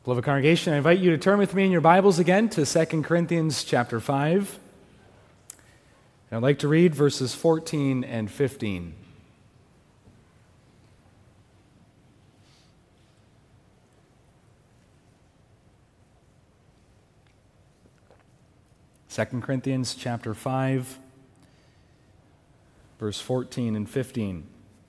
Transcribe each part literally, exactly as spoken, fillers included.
Beloved congregation, I invite you to turn with me in your Bibles again to Second Corinthians chapter five. And I'd like to read verses fourteen and fifteen. Second Corinthians chapter five, verse fourteen and fifteen.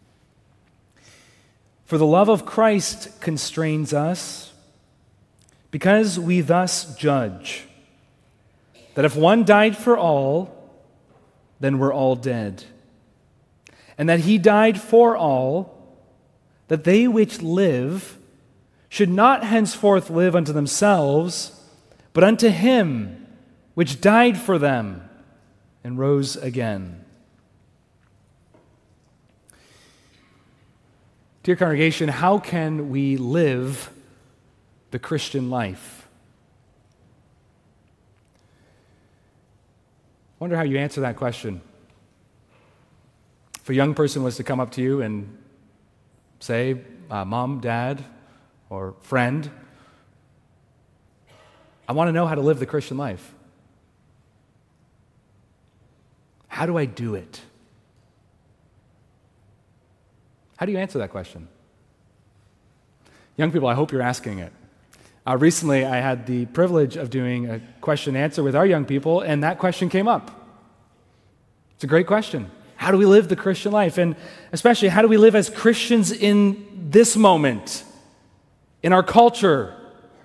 For the love of Christ constrains us, because we thus judge, that if one died for all, then we're all dead. And that he died for all, that they which live should not henceforth live unto themselves, but unto him which died for them and rose again. Dear congregation, how can we live the Christian life? I wonder how you answer that question. If a young person was to come up to you and say, uh, Mom, Dad, or friend, I want to know how to live the Christian life. How do I do it? How do you answer that question? Young people, I hope you're asking it. Uh, recently, I had the privilege of doing a question and answer with our young people, and that question came up. It's a great question. How do we live the Christian life? And especially, how do we live as Christians in this moment, in our culture?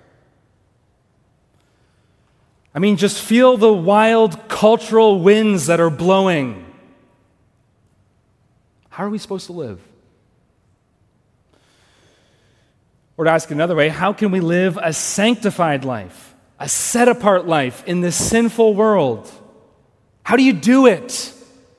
I mean, just feel the wild cultural winds that are blowing. How are we supposed to live? Or to ask another way, how can we live a sanctified life, a set-apart life in this sinful world? How do you do it?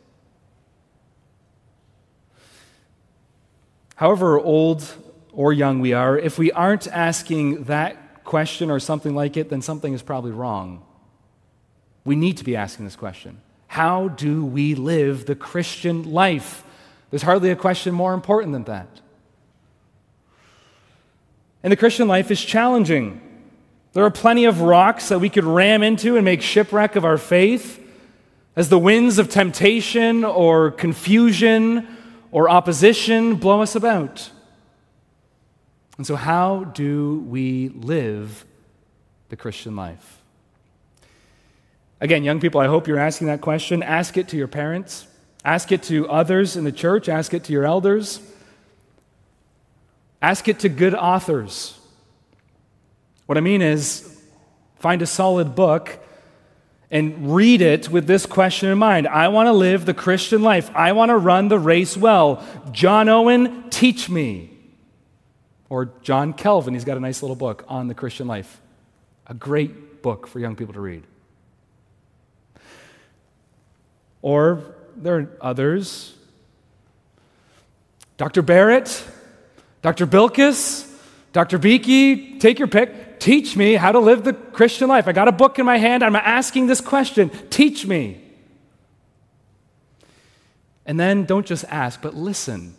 However old or young we are, if we aren't asking that question or something like it, then something is probably wrong. We need to be asking this question. How do we live the Christian life? There's hardly a question more important than that. And the Christian life is challenging. There are plenty of rocks that we could ram into and make shipwreck of our faith as the winds of temptation or confusion or opposition blow us about. And so how do we live the Christian life? Again, young people, I hope you're asking that question. Ask it to your parents. Ask it to others in the church. Ask it to your elders. Ask it to good authors. What I mean is, find a solid book and read it with this question in mind. I want to live the Christian life. I want to run the race well. John Owen, teach me. Or John Calvin, he's got a nice little book on the Christian life. A great book for young people to read. Or there are others. Doctor Barrett, Doctor Bilkis, Doctor Beakey, take your pick. Teach me how to live the Christian life. I got a book in my hand. I'm asking this question. Teach me. And then don't just ask, but listen.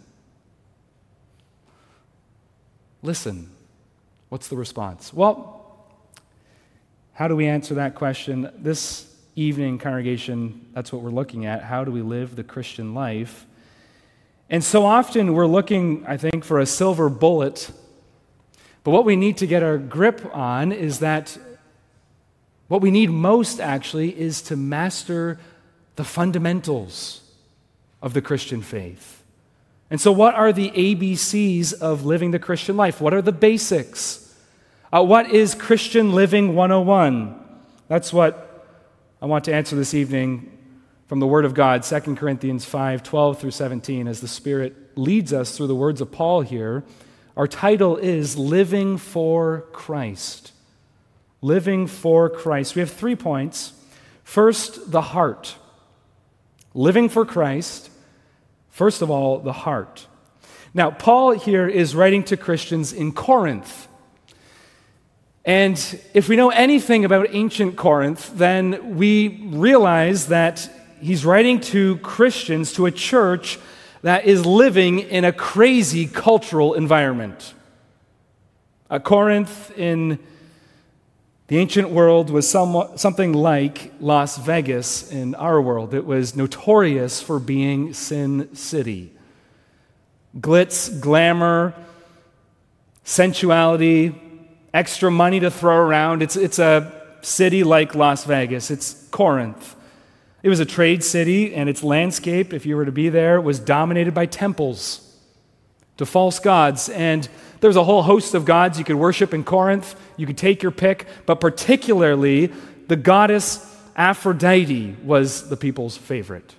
Listen. What's the response? Well, how do we answer that question? This evening, congregation, that's what we're looking at. How do we live the Christian life? And so often we're looking, I think, for a silver bullet. But what we need to get our grip on is that what we need most, actually, is to master the fundamentals of the Christian faith. And so what are the A B Cs of living the Christian life? What are the basics? Uh, what is Christian Living one oh one? That's what I want to answer this evening from the Word of God, Second Corinthians five, twelve through seventeen, as the Spirit leads us through the words of Paul here. Our title is Living for Christ. Living for Christ. We have three points. First, the heart. Living for Christ. First of all, the heart. Now, Paul here is writing to Christians in Corinth. And if we know anything about ancient Corinth, then we realize that he's writing to Christians, to a church that is living in a crazy cultural environment. Uh, Corinth in the ancient world was somewhat, something like Las Vegas in our world. It was notorious for being Sin City. Glitz, glamour, sensuality, extra money to throw around. It's, it's a city like Las Vegas. It's Corinth. It was a trade city, and its landscape, if you were to be there, was dominated by temples to false gods. And there was a whole host of gods you could worship in Corinth. You could take your pick, but particularly the goddess Aphrodite was the people's favorite.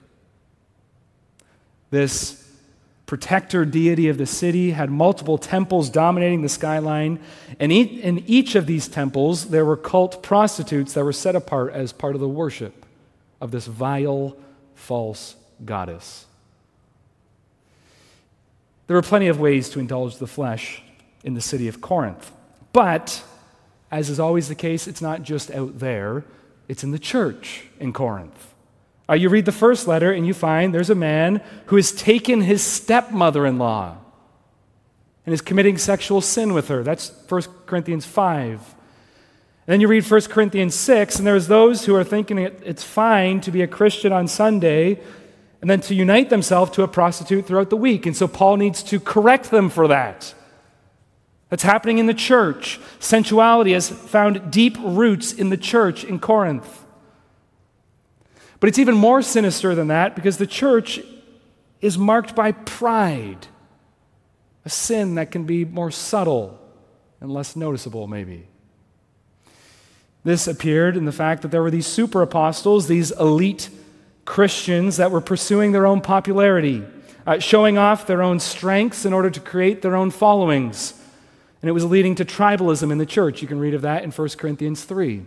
This protector deity of the city had multiple temples dominating the skyline, and in each of these temples there were cult prostitutes that were set apart as part of the worship of this vile, false goddess. There were plenty of ways to indulge the flesh in the city of Corinth. But, as is always the case, it's not just out there, it's in the church in Corinth. Uh, you read the first letter and you find there's a man who has taken his stepmother-in-law and is committing sexual sin with her. That's First Corinthians five. And then you read First Corinthians six, and there's those who are thinking it, it's fine to be a Christian on Sunday and then to unite themselves to a prostitute throughout the week. And so Paul needs to correct them for that. That's happening in the church. Sensuality has found deep roots in the church in Corinth. But it's even more sinister than that because the church is marked by pride, a sin that can be more subtle and less noticeable, maybe. This appeared in the fact that there were these super apostles, these elite Christians that were pursuing their own popularity, uh, showing off their own strengths in order to create their own followings. And it was leading to tribalism in the church. You can read of that in First Corinthians three.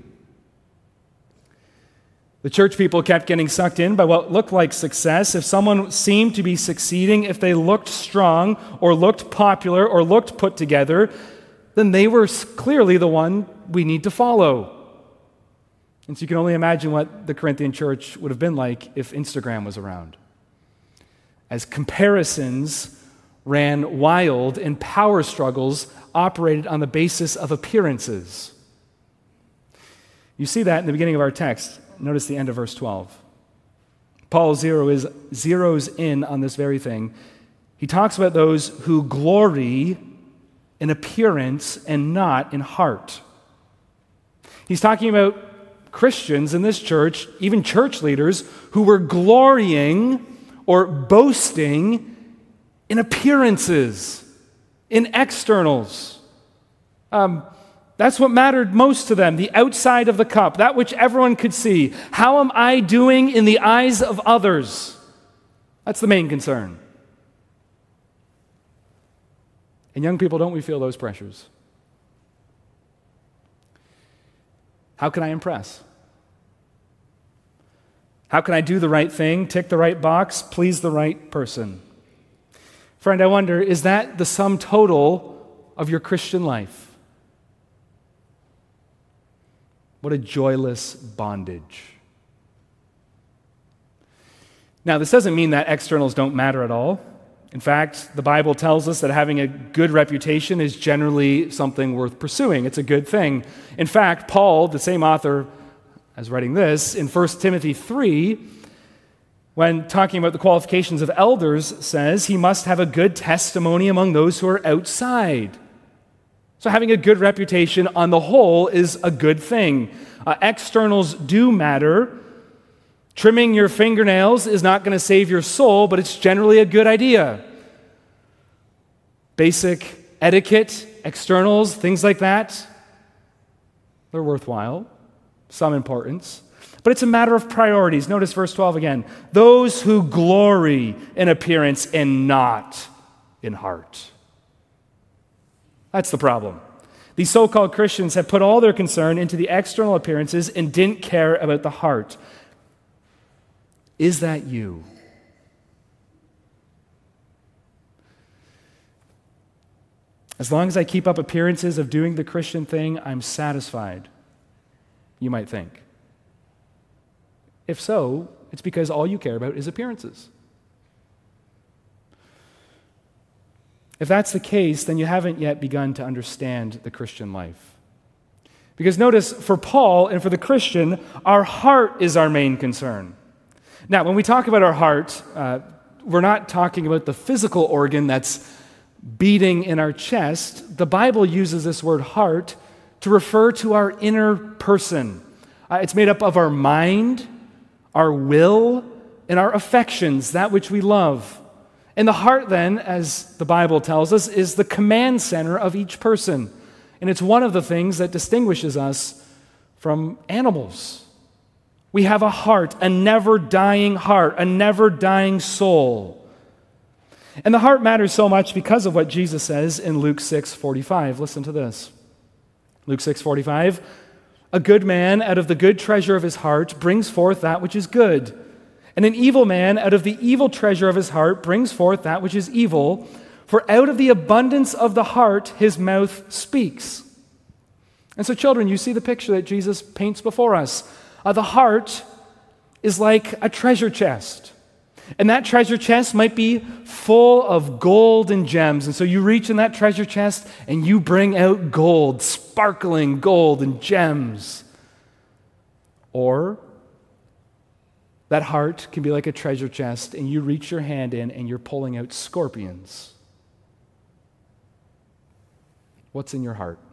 The church people kept getting sucked in by what looked like success. If someone seemed to be succeeding, if they looked strong or looked popular or looked put together, then they were clearly the one we need to follow. And so you can only imagine what the Corinthian church would have been like if Instagram was around. As comparisons ran wild and power struggles operated on the basis of appearances. You see that in the beginning of our text. Notice the end of verse twelve. Paul zero is, zeroes in on this very thing. He talks about those who glory in appearance and not in heart. He's talking about Christians in this church, even church leaders, who were glorying or boasting in appearances, in externals. Um, that's what mattered most to them, the outside of the cup, that which everyone could see. How am I doing in the eyes of others? That's the main concern. And young people, don't we feel those pressures? How can I impress? How can I do the right thing, tick the right box, please the right person? Friend, I wonder, is that the sum total of your Christian life? What a joyless bondage. Now, this doesn't mean that externals don't matter at all. In fact, the Bible tells us that having a good reputation is generally something worth pursuing. It's a good thing. In fact, Paul, the same author as writing this, in First Timothy three, when talking about the qualifications of elders, says he must have a good testimony among those who are outside. So having a good reputation on the whole is a good thing. Uh, externals do matter. Trimming your fingernails is not going to save your soul, but it's generally a good idea. Basic etiquette, externals, things like that, they're worthwhile, some importance. But it's a matter of priorities. Notice verse twelve again. Those who glory in appearance and not in heart. That's the problem. These so-called Christians have put all their concern into the external appearances and didn't care about the heart. Is that you? As long as I keep up appearances of doing the Christian thing, I'm satisfied, you might think. If so, it's because all you care about is appearances. If that's the case, then you haven't yet begun to understand the Christian life. Because notice, for Paul and for the Christian, our heart is our main concern. Now, when we talk about our heart, uh, we're not talking about the physical organ that's beating in our chest. The Bible uses this word heart to refer to our inner person. Uh, it's made up of our mind, our will, and our affections, that which we love. And the heart then, as the Bible tells us, is the command center of each person. And it's one of the things that distinguishes us from animals. We have a heart, a never-dying heart, a never-dying soul. And the heart matters so much because of what Jesus says in Luke six forty-five. Listen to this. Luke six forty-five, a good man out of the good treasure of his heart brings forth that which is good. And an evil man out of the evil treasure of his heart brings forth that which is evil. For out of the abundance of the heart his mouth speaks. And so children, you see the picture that Jesus paints before us. Uh, the heart is like a treasure chest. And that treasure chest might be full of gold and gems. And so you reach in that treasure chest and you bring out gold, sparkling gold and gems. Or that heart can be like a treasure chest and you reach your hand in and you're pulling out scorpions. What's in your heart?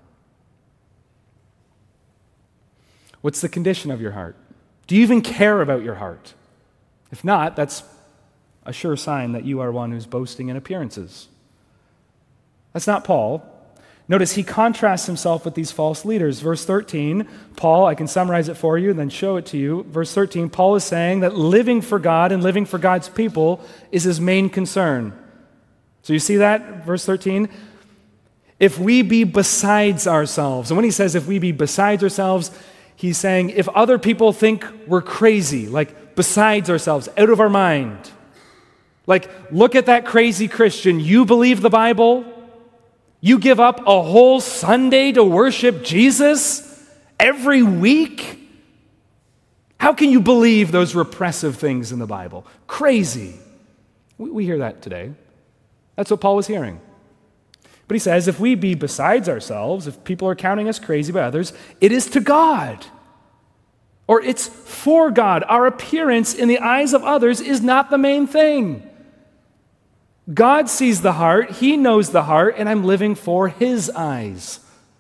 What's the condition of your heart? Do you even care about your heart? If not, that's a sure sign that you are one who's boasting in appearances. That's not Paul. Notice he contrasts himself with these false leaders. Verse thirteen, Paul, I can summarize it for you and then show it to you. Verse thirteen, Paul is saying that living for God and living for God's people is his main concern. So you see that? Verse thirteen, if we be besides ourselves. And when he says if we be besides ourselves, he's saying if other people think we're crazy, like besides ourselves, out of our mind. Like, look at that crazy Christian. You believe the Bible? You give up a whole Sunday to worship Jesus every week? How can you believe those repressive things in the Bible? Crazy. We, we hear that today. That's what Paul was hearing. But he says, if we be besides ourselves, if people are counting us crazy by others, it is to God. Or it's for God. Our appearance in the eyes of others is not the main thing. God sees the heart, He knows the heart, and I'm living for His eyes.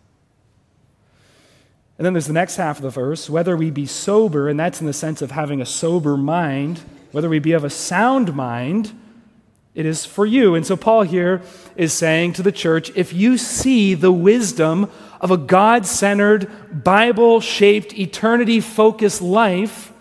And then there's the next half of the verse, whether we be sober, and that's in the sense of having a sober mind, whether we be of a sound mind, it is for you. And so Paul here is saying to the church, if you see the wisdom of a God-centered, Bible-shaped, eternity-focused life,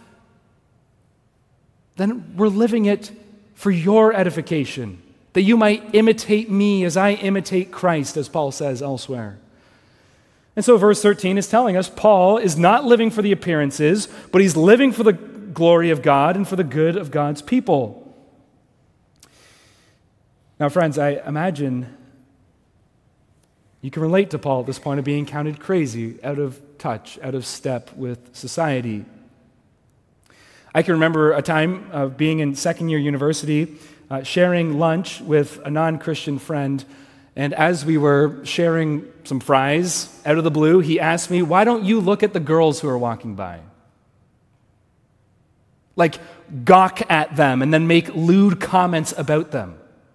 then we're living it for your edification, that you might imitate me as I imitate Christ, as Paul says elsewhere. And so verse thirteen is telling us Paul is not living for the appearances, but he's living for the glory of God and for the good of God's people. Now, friends, I imagine you can relate to Paul at this point of being counted crazy, out of touch, out of step with society. I can remember a time of being in second year university, uh, sharing lunch with a non-Christian friend, and as we were sharing some fries, out of the blue, he asked me, why don't you look at the girls who are walking by? Like, gawk at them and then make lewd comments about them.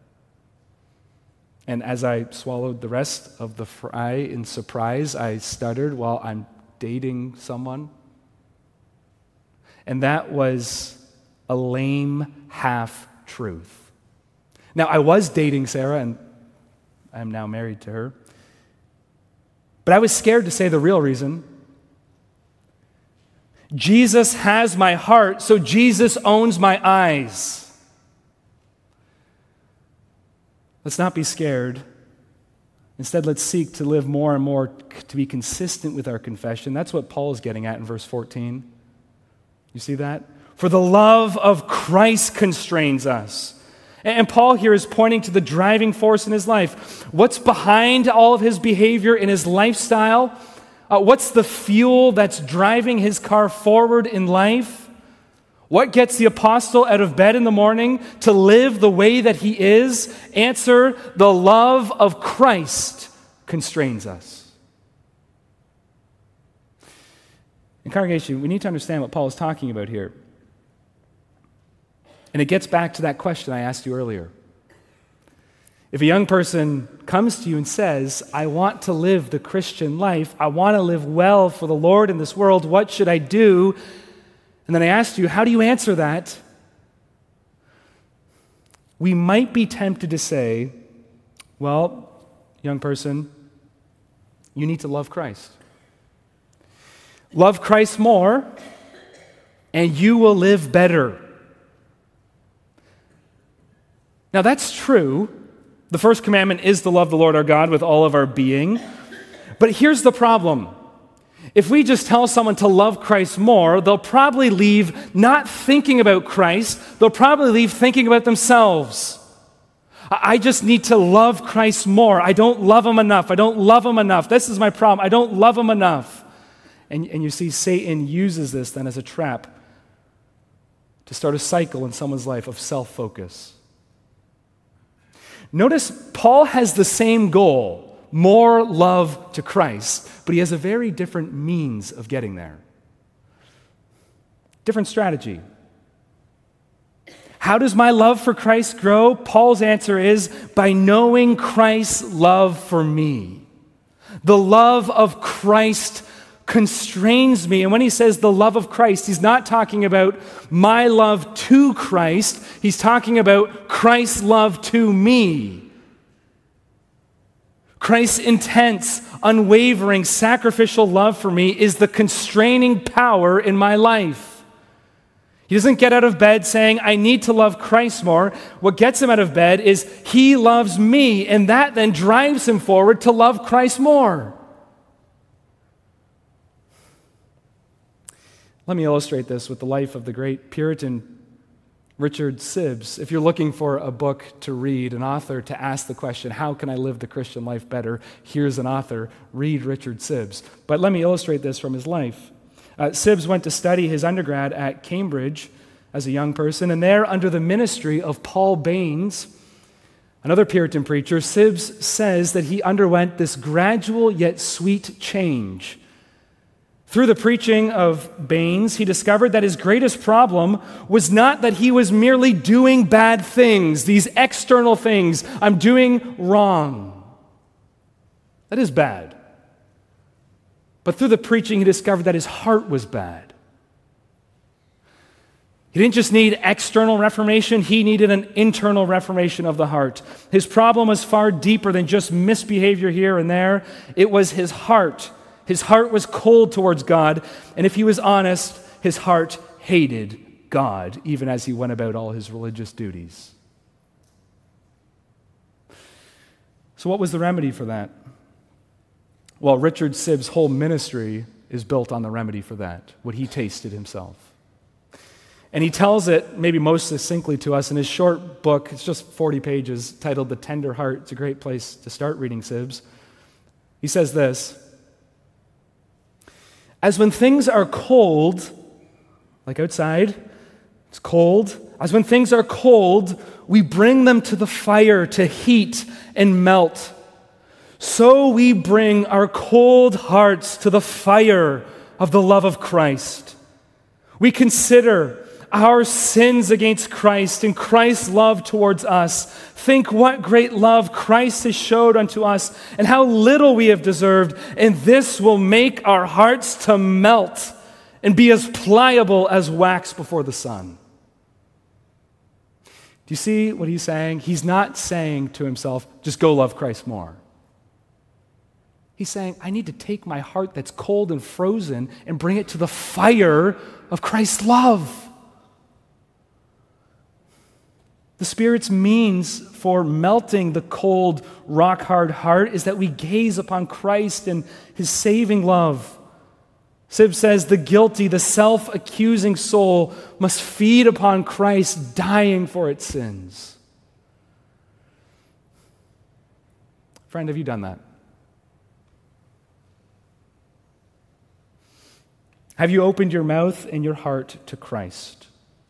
And as I swallowed the rest of the fry in surprise, I stuttered, well, I'm dating someone. And that was a lame half-truth. Now, I was dating Sarah, and I'm now married to her. But I was scared to say the real reason. Jesus has my heart, so Jesus owns my eyes. Let's not be scared. Instead, let's seek to live more and more to be consistent with our confession. That's what Paul is getting at in verse fourteen. You see that? For the love of Christ constrains us. And Paul here is pointing to the driving force in his life. What's behind all of his behavior in his lifestyle? Uh, what's the fuel that's driving his car forward in life? What gets the apostle out of bed in the morning to live the way that he is? Answer, the love of Christ constrains us. In congregation, we need to understand what Paul is talking about here. And it gets back to that question I asked you earlier. If a young person comes to you and says, I want to live the Christian life, I want to live well for the Lord in this world, what should I do? And then I asked you, how do you answer that? We might be tempted to say, well, young person, you need to love Christ. Love Christ more, and you will live better. Now that's true. The first commandment is to love the Lord our God with all of our being. But here's the problem. If we just tell someone to love Christ more, they'll probably leave not thinking about Christ. They'll probably leave thinking about themselves. I just need to love Christ more. I don't love him enough. I don't love him enough. This is my problem. I don't love him enough. And, and you see, Satan uses this then as a trap to start a cycle in someone's life of self-focus. Notice Paul has the same goal, more love to Christ, but he has a very different means of getting there. Different strategy. How does my love for Christ grow? Paul's answer is by knowing Christ's love for me. The love of Christ constrains me. And when he says the love of Christ, he's not talking about my love to Christ. He's talking about Christ's love to me. Christ's intense, unwavering, sacrificial love for me is the constraining power in my life. He doesn't get out of bed saying, I need to love Christ more. What gets him out of bed is he loves me, and that then drives him forward to love Christ more. Let me illustrate this with the life of the great Puritan Richard Sibbes. If you're looking for a book to read, an author to ask the question, how can I live the Christian life better? Here's an author. Read Richard Sibbes. But let me illustrate this from his life. Uh, Sibbes went to study his undergrad at Cambridge as a young person, and there, under the ministry of Paul Baines, another Puritan preacher, Sibbes says that he underwent this gradual yet sweet change. Through the preaching of Baines, he discovered that his greatest problem was not that he was merely doing bad things, these external things. I'm doing wrong. That is bad. But through the preaching, he discovered that his heart was bad. He didn't just need external reformation, he needed an internal reformation of the heart. His problem was far deeper than just misbehavior here and there. It was his heart. His heart was cold towards God, and if he was honest, his heart hated God, even as he went about all his religious duties. So what was the remedy for that? Well, Richard Sibbes' whole ministry is built on the remedy for that, what he tasted himself. And he tells it maybe most succinctly to us in his short book. It's just forty pages, titled The Tender Heart. It's a great place to start reading Sibbes. He says this: as when things are cold, like outside, it's cold. As when things are cold, we bring them to the fire to heat and melt. So we bring our cold hearts to the fire of the love of Christ. We consider our sins against Christ and Christ's love towards us. Think what great love Christ has showed unto us and how little we have deserved, and this will make our hearts to melt and be as pliable as wax before the sun. Do you see what he's saying? He's not saying to himself, just go love Christ more. He's saying, I need to take my heart that's cold and frozen and bring it to the fire of Christ's love. The Spirit's means for melting the cold, rock-hard heart is that we gaze upon Christ and his saving love. Sibbes says the guilty, the self-accusing soul must feed upon Christ dying for its sins. Friend, have you done that? Have you opened your mouth and your heart to Christ?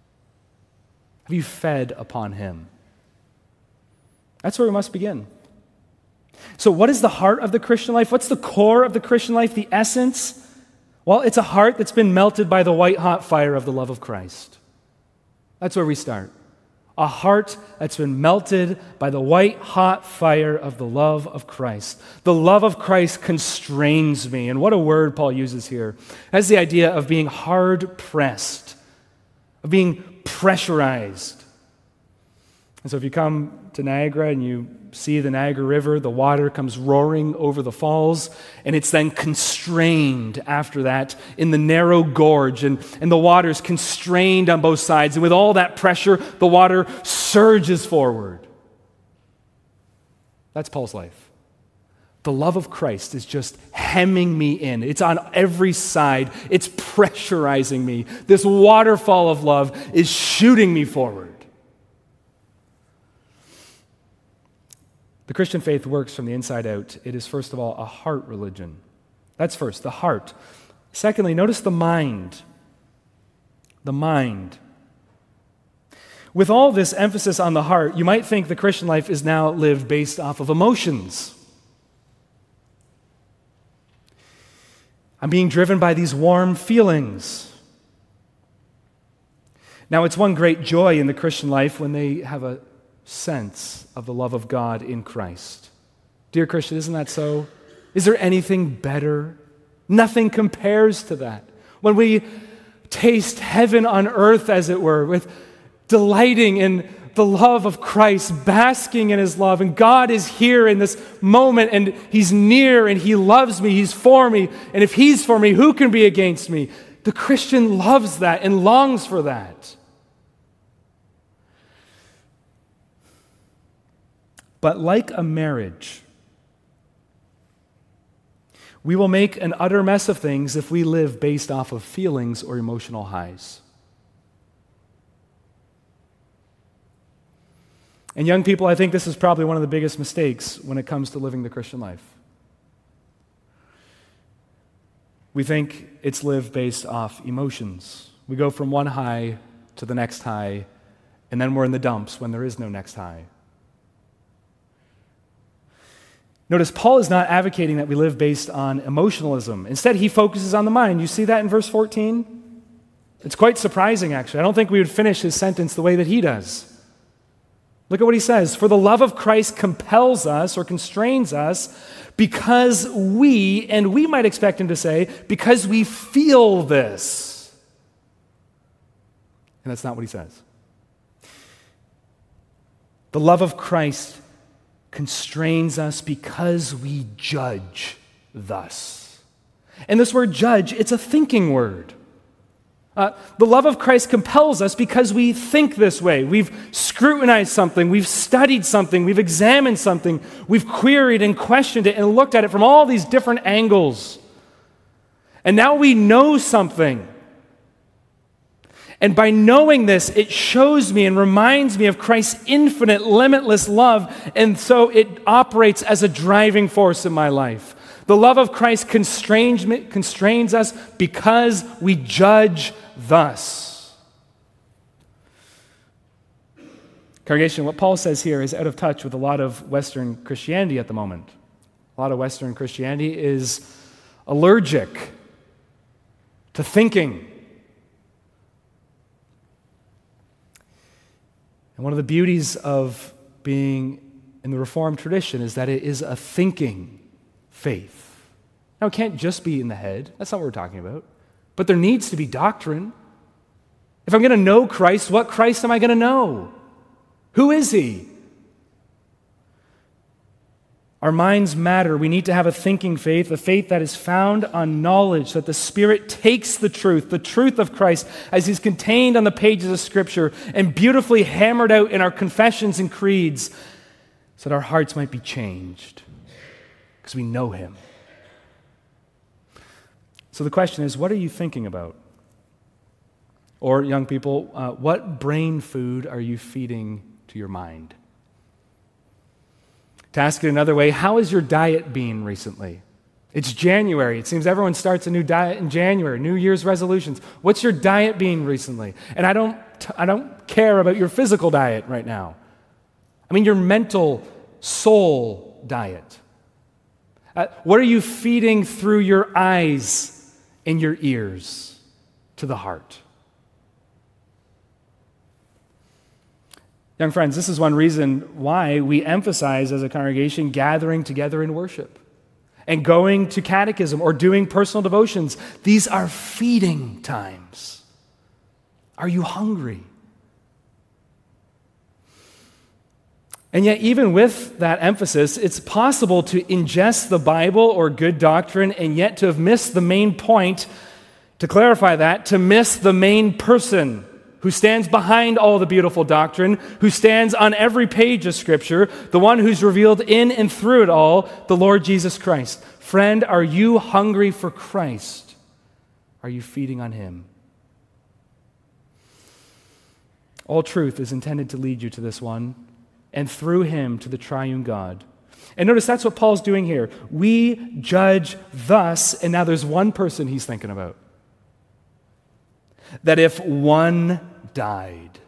Have you fed upon him? That's where we must begin. So what is the heart of the Christian life? What's the core of the Christian life, the essence? Well, it's a heart that's been melted by the white-hot fire of the love of Christ. That's where we start. A heart that's been melted by the white-hot fire of the love of Christ. The love of Christ constrains me. And what a word Paul uses here. That's the idea of being hard-pressed, of being pressurized. And so if you come to Niagara and you see the Niagara River, the water comes roaring over the falls, and it's then constrained after that in the narrow gorge, and, and the water is constrained on both sides, and with all that pressure, the water surges forward. That's Paul's life. The love of Christ is just hemming me in. It's on every side. It's pressurizing me. This waterfall of love is shooting me forward. The Christian faith works from the inside out. It is, first of all, a heart religion. That's first, the heart. Secondly, notice the mind. The mind. With all this emphasis on the heart, you might think the Christian life is now lived based off of emotions. I'm being driven by these warm feelings. Now, it's one great joy in the Christian life when they have a sense of the love of God in Christ. Dear Christian, isn't that so? Is there anything better? Nothing compares to that. When we taste heaven on earth, as it were, with delighting in the love of Christ, basking in his love, and God is here in this moment, and he's near, and he loves me, he's for me, and if he's for me, who can be against me? The Christian loves that and longs for that. But like a marriage, we will make an utter mess of things if we live based off of feelings or emotional highs. And young people, I think this is probably one of the biggest mistakes when it comes to living the Christian life. We think it's lived based off emotions. We go from one high to the next high, and then we're in the dumps when there is no next high. Notice, Paul is not advocating that we live based on emotionalism. Instead, he focuses on the mind. You see that in verse fourteen? It's quite surprising, actually. I don't think we would finish his sentence the way that he does. Look at what he says. For the love of Christ compels us or constrains us because we, and we might expect him to say, because we feel this. And that's not what he says. The love of Christ constrains us because we judge thus. And this word judge, it's a thinking word. Uh, the love of Christ compels us because we think this way. We've scrutinized something, we've studied something, we've examined something, we've queried and questioned it and looked at it from all these different angles. And now we know something. And by knowing this, it shows me and reminds me of Christ's infinite, limitless love, and so it operates as a driving force in my life. The love of Christ constrains, me, constrains us because we judge thus. Congregation, what Paul says here is out of touch with a lot of Western Christianity at the moment. A lot of Western Christianity is allergic to thinking. And one of the beauties of being in the Reformed tradition is that it is a thinking faith. Now, it can't just be in the head. That's not what we're talking about. But there needs to be doctrine. If I'm going to know Christ, what Christ am I going to know? Who is he? Our minds matter. We need to have a thinking faith, a faith that is found on knowledge, that the Spirit takes the truth, the truth of Christ, as he's contained on the pages of Scripture and beautifully hammered out in our confessions and creeds, so that our hearts might be changed because we know him. So the question is, what are you thinking about? Or, young people, uh, what brain food are you feeding to your mind? To ask it another way, how has your diet been recently? It's January. It seems everyone starts a new diet in January, New Year's resolutions. What's your diet been recently? And I don't that. I don't care about your physical diet right now. I mean your mental soul diet. Uh, what are you feeding through your eyes and your ears to the heart? Young friends, this is one reason why we emphasize as a congregation gathering together in worship and going to catechism or doing personal devotions. These are feeding times. Are you hungry? And yet, even with that emphasis, it's possible to ingest the Bible or good doctrine and yet to have missed the main point. To clarify that, to miss the main person who stands behind all the beautiful doctrine, who stands on every page of Scripture, the one who's revealed in and through it all, the Lord Jesus Christ. Friend, are you hungry for Christ? Are you feeding on Him? All truth is intended to lead you to this one, and through Him to the triune God. And notice that's what Paul's doing here. We judge thus, and now there's one person he's thinking about. That if one died,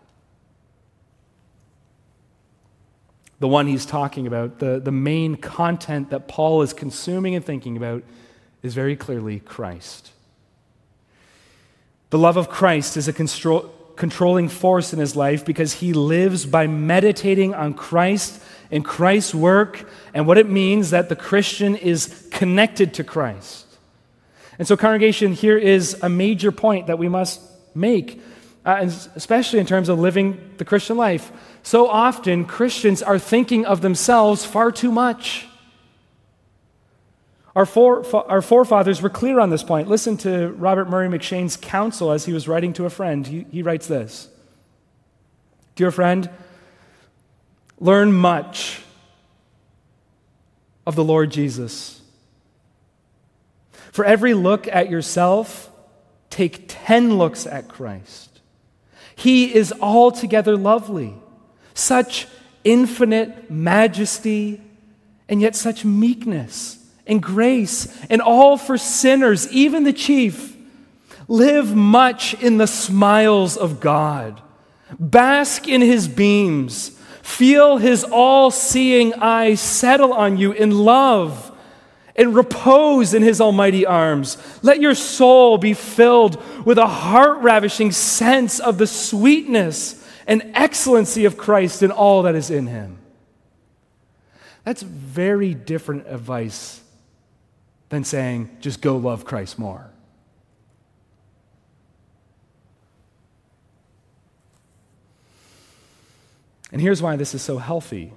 the one he's talking about, the, the main content that Paul is consuming and thinking about is very clearly Christ. The love of Christ is a control, controlling force in his life because he lives by meditating on Christ and Christ's work and what it means that the Christian is connected to Christ. And so, congregation, here is a major point that we must make, uh, and especially in terms of living the Christian life. So often, Christians are thinking of themselves far too much. Our, fore, our forefathers were clear on this point. Listen to Robert Murray McShane's counsel as he was writing to a friend. He, he writes this: Dear friend, learn much of the Lord Jesus. For every look at yourself, take ten looks at Christ. He is altogether lovely, such infinite majesty, and yet such meekness and grace, and all for sinners, even the chief. Live much in the smiles of God. Bask in His beams. Feel His all-seeing eye settle on you in love, and repose in His almighty arms. Let your soul be filled with a heart-ravishing sense of the sweetness and excellency of Christ and all that is in Him. That's very different advice than saying, just go love Christ more. And here's why this is so healthy.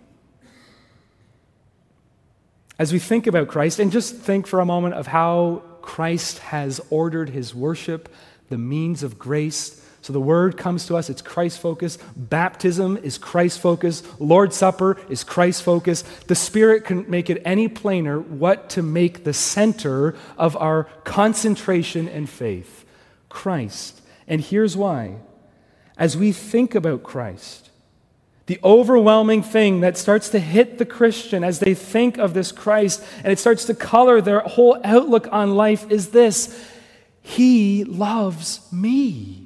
As we think about Christ, and just think for a moment of how Christ has ordered His worship, the means of grace. So the Word comes to us, it's Christ-focused. Baptism is Christ-focused. Lord's Supper is Christ-focused. The Spirit can make it any plainer what to make the center of our concentration and faith: Christ. And here's why. As we think about Christ, the overwhelming thing that starts to hit the Christian as they think of this Christ, and it starts to color their whole outlook on life, is this: He loves me.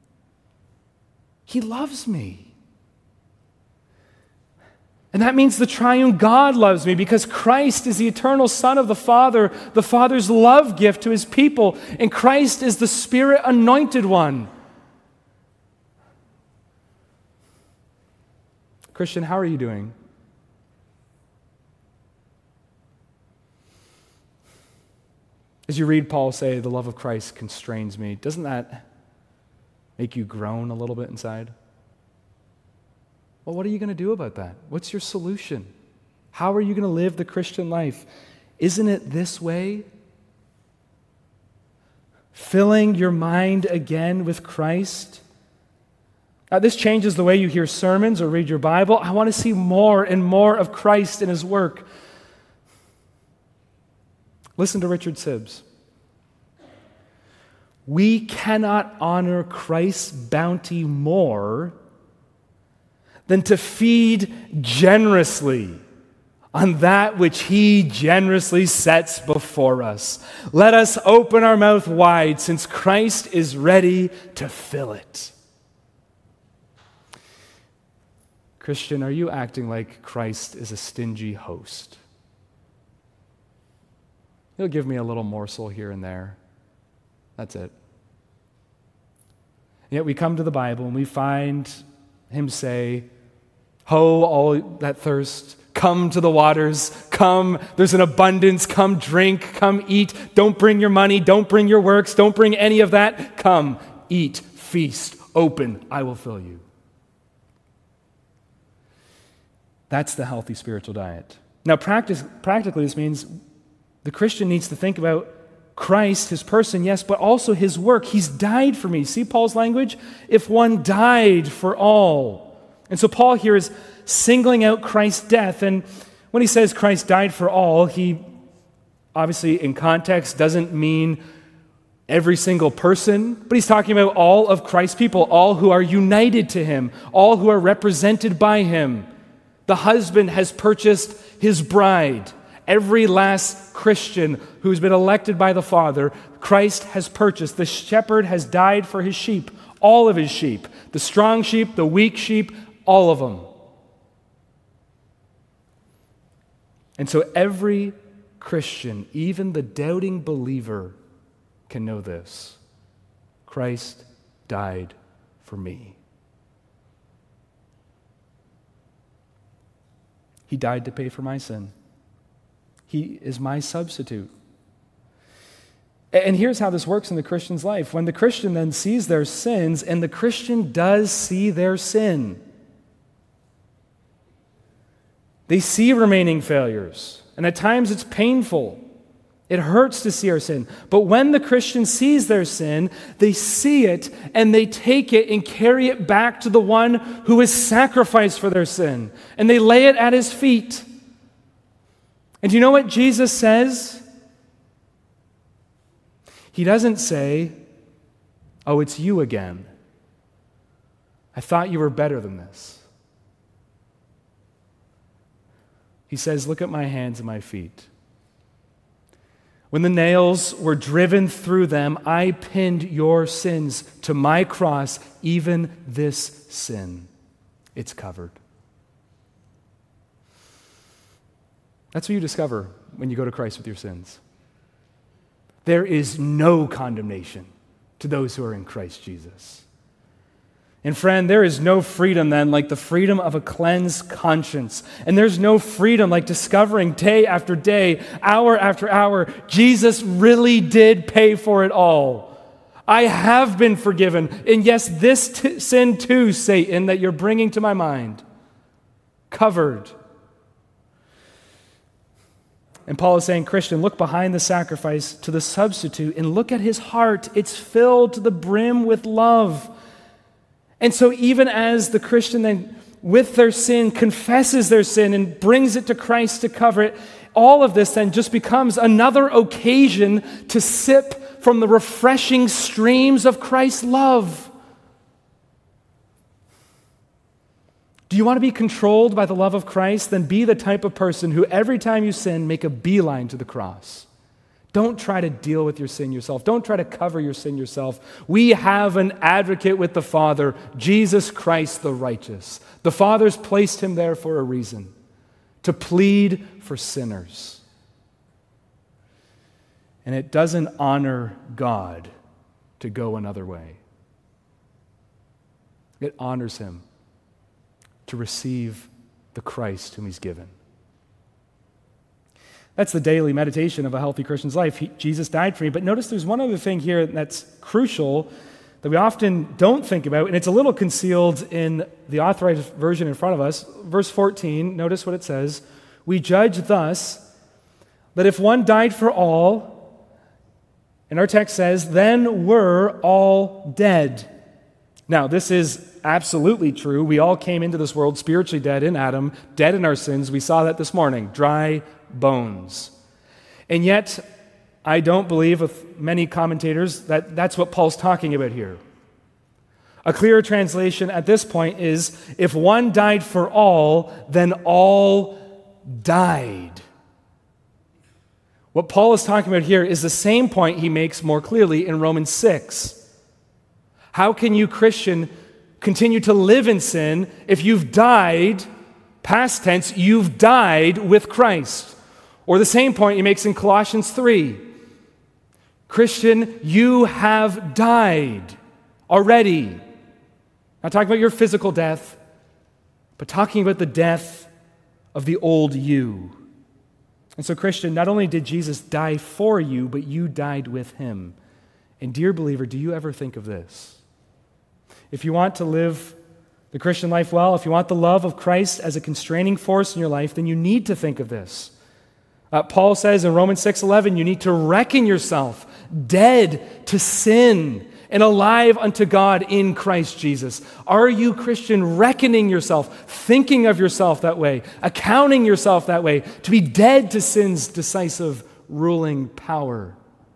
He loves me. And that means the triune God loves me because Christ is the eternal Son of the Father, the Father's love gift to His people, and Christ is the Spirit-anointed one. Christian, how are you doing? As you read Paul say, the love of Christ constrains me, doesn't that make you groan a little bit inside? Well, what are you going to do about that? What's your solution? How are you going to live the Christian life? Isn't it this way? Filling your mind again with Christ? Uh, this changes the way you hear sermons or read your Bible. I want to see more and more of Christ and His work. Listen to Richard Sibbes. We cannot honor Christ's bounty more than to feed generously on that which He generously sets before us. Let us open our mouth wide, since Christ is ready to fill it. Christian, are you acting like Christ is a stingy host? He'll give me a little morsel here and there. That's it. Yet we come to the Bible and we find him say, "Ho, all that thirst, come to the waters. Come, there's an abundance. Come drink, come eat. Don't bring your money, don't bring your works, don't bring any of that. Come, eat, feast, open, I will fill you." That's the healthy spiritual diet. Now, practice, practically, this means the Christian needs to think about Christ, his person, yes, but also his work. He's died for me. See Paul's language? If one died for all. And so Paul here is singling out Christ's death. And when he says Christ died for all, he obviously in context doesn't mean every single person, but he's talking about all of Christ's people, all who are united to him, all who are represented by him. The husband has purchased his bride. Every last Christian who's been elected by the Father, Christ has purchased. The shepherd has died for his sheep, all of his sheep, the strong sheep, the weak sheep, all of them. And so every Christian, even the doubting believer, can know this: Christ died for me. He died to pay for my sin. He is my substitute. And here's how this works in the Christian's life. When the Christian then sees their sins, and the Christian does see their sin, they see remaining failures. And at times it's painful. It hurts to see our sin. But when the Christian sees their sin, they see it and they take it and carry it back to the one who is sacrificed for their sin. And they lay it at his feet. And do you know what Jesus says? He doesn't say, "Oh, it's you again. I thought you were better than this." He says, "Look at my hands and my feet. When the nails were driven through them, I pinned your sins to my cross, even this sin. It's covered." That's what you discover when you go to Christ with your sins. There is no condemnation to those who are in Christ Jesus. And friend, there is no freedom then like the freedom of a cleansed conscience. And there's no freedom like discovering day after day, hour after hour, Jesus really did pay for it all. I have been forgiven. And yes, this t- sin too, Satan, that you're bringing to my mind, covered. And Paul is saying, Christian, look behind the sacrifice to the substitute and look at his heart. It's filled to the brim with love. And so even as the Christian then, with their sin, confesses their sin and brings it to Christ to cover it, all of this then just becomes another occasion to sip from the refreshing streams of Christ's love. Do you want to be controlled by the love of Christ? Then be the type of person who every time you sin, make a beeline to the cross. Don't try to deal with your sin yourself. Don't try to cover your sin yourself. We have an advocate with the Father, Jesus Christ the righteous. The Father's placed him there for a reason, to plead for sinners. And it doesn't honor God to go another way. It honors him to receive the Christ whom he's given. That's the daily meditation of a healthy Christian's life. He, Jesus died for me. But notice there's one other thing here that's crucial that we often don't think about, and it's a little concealed in the authorized version in front of us. Verse fourteen, notice what it says. We judge thus that if one died for all, and our text says, then we're all dead. Now, this is absolutely true. We all came into this world spiritually dead in Adam, dead in our sins. We saw that this morning. Dry bones. And yet, I don't believe with many commentators that that's what Paul's talking about here. A clearer translation at this point is, if one died for all, then all died. What Paul is talking about here is the same point he makes more clearly in Romans six. How can you, Christian, continue to live in sin if you've died, past tense, you've died with Christ. Or the same point he makes in Colossians three. Christian, you have died already. Not talking about your physical death, but talking about the death of the old you. And so, Christian, not only did Jesus die for you, but you died with him. And dear believer, do you ever think of this? If you want to live the Christian life well, if you want the love of Christ as a constraining force in your life, then you need to think of this. Uh, Paul says in Romans six eleven, you need to reckon yourself dead to sin and alive unto God in Christ Jesus. Are you, Christian, reckoning yourself, thinking of yourself that way, accounting yourself that way, to be dead to sin's decisive ruling power?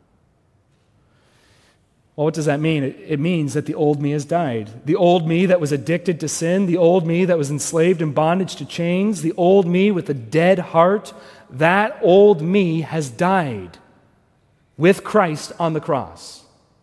Well, what does that mean? It, it means that the old me has died. The old me that was addicted to sin, the old me that was enslaved in bondage to chains, the old me with a dead heart, that old me has died with Christ on the cross.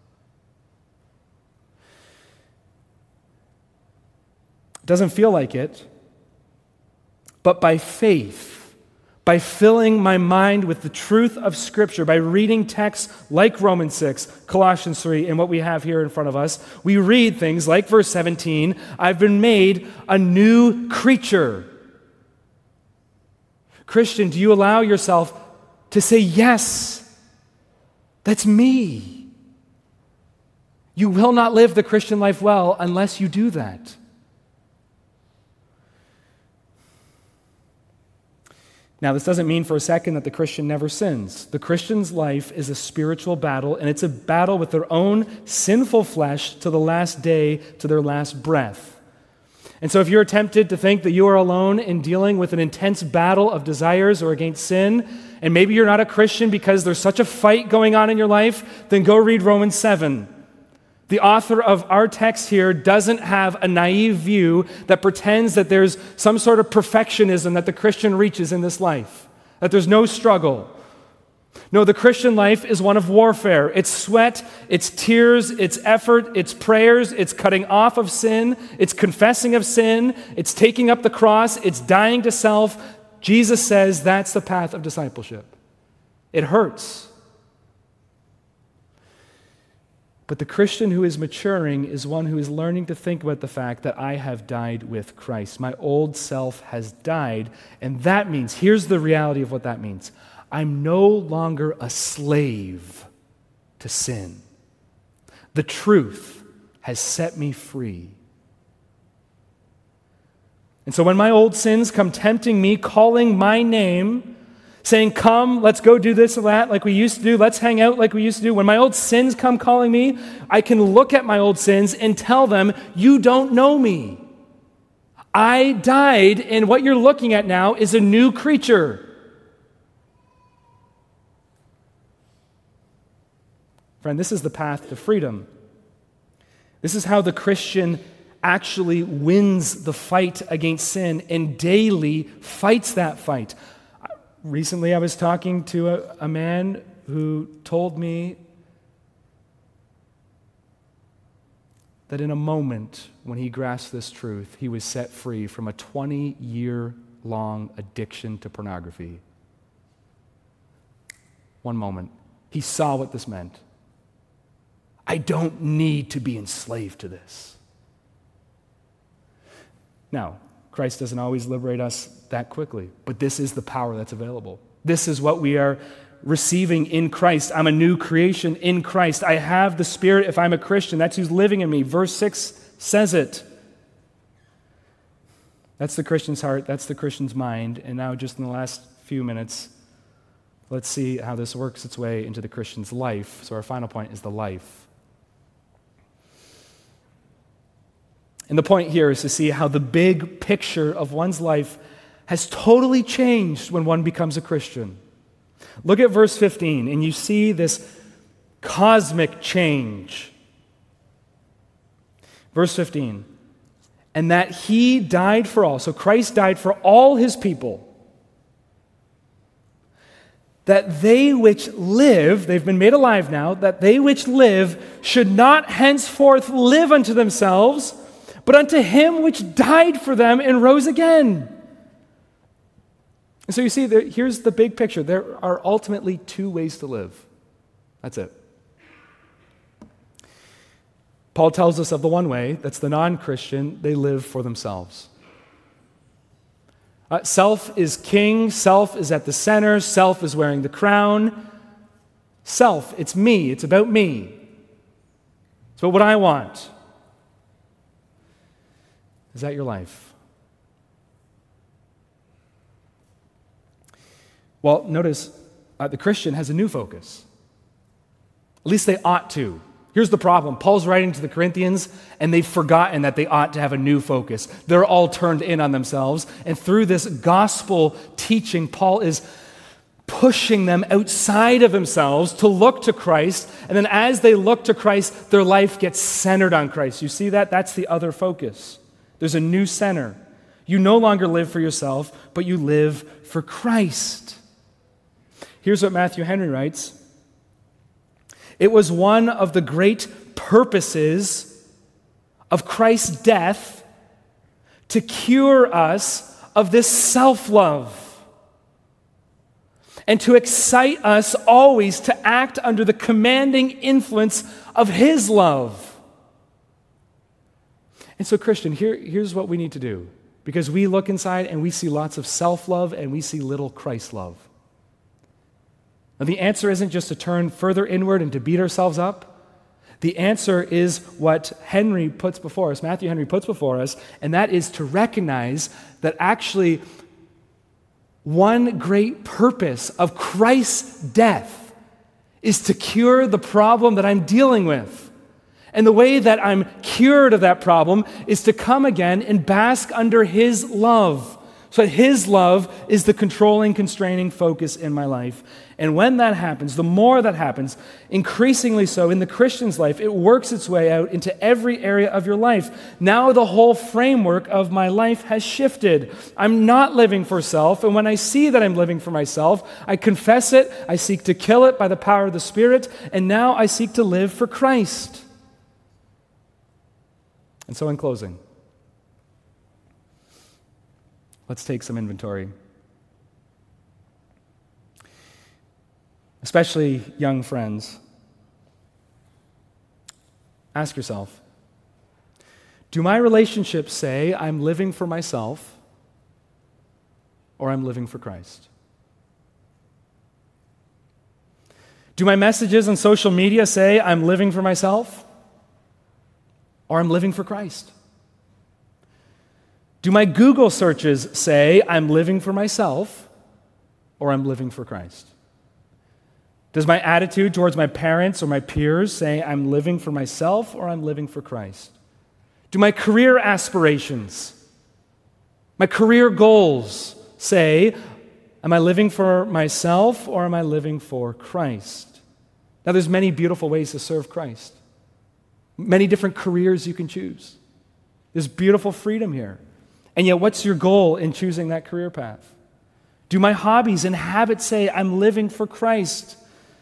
It doesn't feel like it, but by faith, by filling my mind with the truth of Scripture, by reading texts like Romans six, Colossians three, and what we have here in front of us, we read things like verse seventeen, I've been made a new creature. Christian, do you allow yourself to say, yes, that's me? You will not live the Christian life well unless you do that. Now, this doesn't mean for a second that the Christian never sins. The Christian's life is a spiritual battle, and it's a battle with their own sinful flesh to the last day, to their last breath. And so if you're tempted to think that you are alone in dealing with an intense battle of desires or against sin, and maybe you're not a Christian because there's such a fight going on in your life, then go read Romans seven. The author of our text here doesn't have a naive view that pretends that there's some sort of perfectionism that the Christian reaches in this life, that there's no struggle. No, the Christian life is one of warfare. It's sweat, it's tears, it's effort, it's prayers, it's cutting off of sin, it's confessing of sin, it's taking up the cross, it's dying to self. Jesus says that's the path of discipleship. It hurts. But the Christian who is maturing is one who is learning to think about the fact that I have died with Christ. My old self has died, and that means, here's the reality of what that means. I'm no longer a slave to sin. The truth has set me free. And so when my old sins come tempting me, calling my name, saying, come, let's go do this or that like we used to do. Let's hang out like we used to do. When my old sins come calling me, I can look at my old sins and tell them, you don't know me. I died, and what you're looking at now is a new creature. Friend, this is the path to freedom. This is how the Christian actually wins the fight against sin and daily fights that fight. Recently, I was talking to a, a man who told me that in a moment when he grasped this truth, he was set free from a twenty-year-long addiction to pornography. One moment. He saw what this meant. I don't need to be enslaved to this. Now, Christ doesn't always liberate us that quickly, but this is the power that's available. This is what we are receiving in Christ. I'm a new creation in Christ. I have the Spirit if I'm a Christian. That's who's living in me. Verse six says it. That's the Christian's heart. That's the Christian's mind. And now, just in the last few minutes, let's see how this works its way into the Christian's life. So our final point is the life. And the point here is to see how the big picture of one's life has totally changed when one becomes a Christian. Look at verse fifteen, and you see this cosmic change. Verse fifteen, and that he died for all, so Christ died for all his people, that they which live, they've been made alive now, that they which live should not henceforth live unto themselves, but unto him which died for them and rose again. And so you see, there, here's the big picture. There are ultimately two ways to live. That's it. Paul tells us of the one way, that's the non-Christian. They live for themselves. Uh, self is king. Self is at the center. Self is wearing the crown. Self, it's me. It's about me. It's about what I want. Is that your life? Well, notice uh, the Christian has a new focus. At least they ought to. Here's the problem. Paul's writing to the Corinthians, and they've forgotten that they ought to have a new focus. They're all turned in on themselves. And through this gospel teaching, Paul is pushing them outside of themselves to look to Christ. And then as they look to Christ, their life gets centered on Christ. You see that? That's the other focus. There's a new center. You no longer live for yourself, but you live for Christ. Here's what Matthew Henry writes. It was one of the great purposes of Christ's death to cure us of this self-love and to excite us always to act under the commanding influence of His love. And so, Christian, here, here's what we need to do, because we look inside and we see lots of self-love and we see little Christ-love. Now, the answer isn't just to turn further inward and to beat ourselves up. The answer is what Henry puts before us, Matthew Henry puts before us, and that is to recognize that actually one great purpose of Christ's death is to cure the problem that I'm dealing with. And the way that I'm cured of that problem is to come again and bask under His love. So that His love is the controlling, constraining focus in my life. And when that happens, the more that happens, increasingly so in the Christian's life, it works its way out into every area of your life. Now the whole framework of my life has shifted. I'm not living for self, and when I see that I'm living for myself, I confess it, I seek to kill it by the power of the Spirit, and now I seek to live for Christ. And so in closing, let's take some inventory. Especially young friends. Ask yourself, do my relationships say I'm living for myself or I'm living for Christ? Do my messages on social media say I'm living for myself or I'm living for Christ? Do my Google searches say I'm living for myself or I'm living for Christ? Does my attitude towards my parents or my peers say I'm living for myself or I'm living for Christ? Do my career aspirations, my career goals say, am I living for myself or am I living for Christ? Now, there's many beautiful ways to serve Christ. Many different careers you can choose. There's beautiful freedom here. And yet, what's your goal in choosing that career path? Do my hobbies and habits say I'm living for Christ?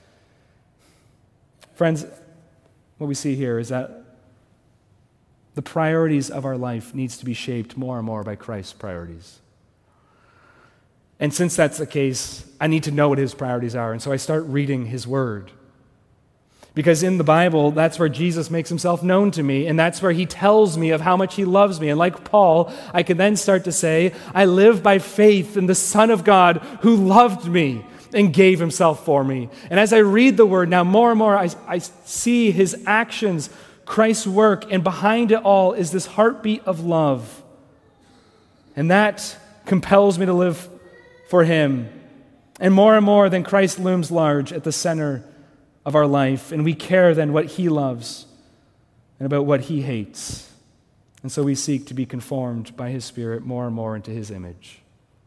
Friends, what we see here is that the priorities of our life needs to be shaped more and more by Christ's priorities. And since that's the case, I need to know what His priorities are. And so I start reading His Word. Because in the Bible, that's where Jesus makes Himself known to me, and that's where He tells me of how much He loves me. And like Paul, I can then start to say, I live by faith in the Son of God who loved me and gave Himself for me. And as I read the Word, now more and more I, I see His actions, Christ's work, and behind it all is this heartbeat of love. And that compels me to live for Him. And more and more, then Christ looms large at the center of our life, and we care then what He loves and about what He hates. And so we seek to be conformed by His Spirit more and more into His image.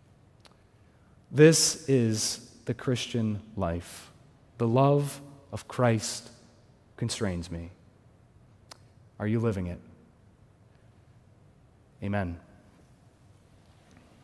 This is the Christian life. The love of Christ constrains me. Are you living it? Amen.